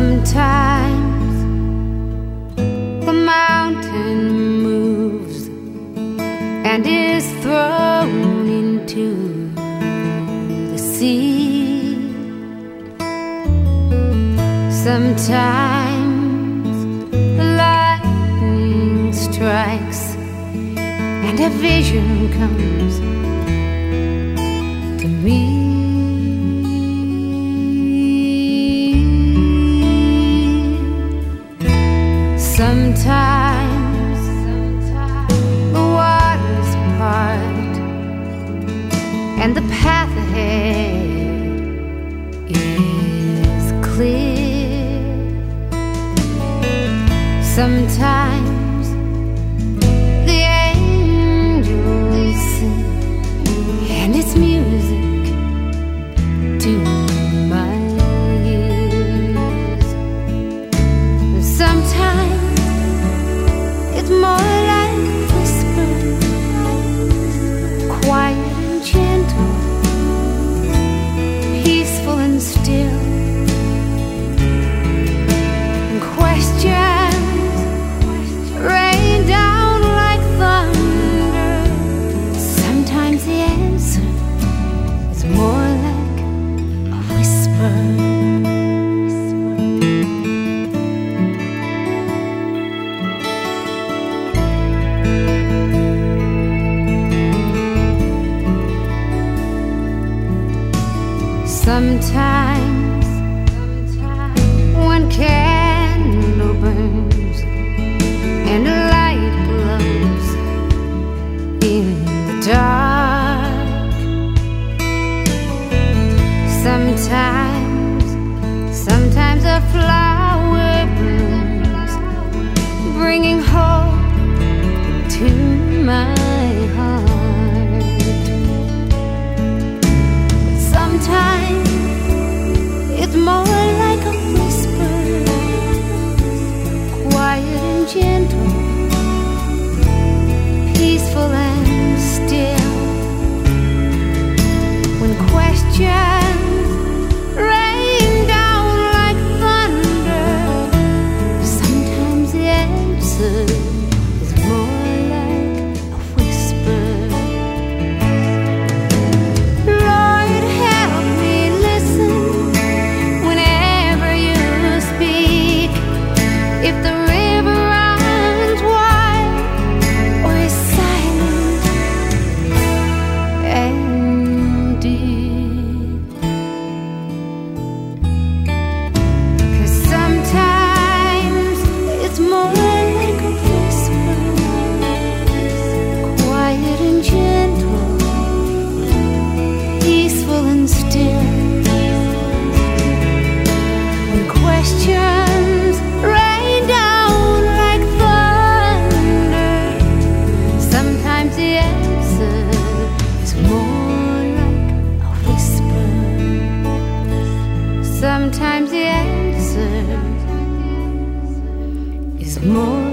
Sometimes the mountain moves and is thrown into the sea. Sometimes lightning strikes and a vision comes to me. Sometimes the waters part and the path ahead is clear. Sometimes the angels sing and it's music to my ears. Sometimes it's more like a whisper, quiet and gentle, peaceful and still. And questions rain down like thunder. Sometimes the answer is more like a whisper. Sometimes one candle burns and a light glows in the dark. Sometimes a flower blooms, bringing hope to my heart. Sometimes it's more like a whisper, quiet and gentle, peaceful and still. When questions rain down like thunder, sometimes the answer is more like a whisper. Lord, help me listen whenever you speak. If the river runs wide or is silent and deep. 'Cause sometimes it's more like a whisper, quiet and gentle, peaceful and still. When questions rain down like thunder, sometimes the answer is more like a whisper. Sometimes the answer is more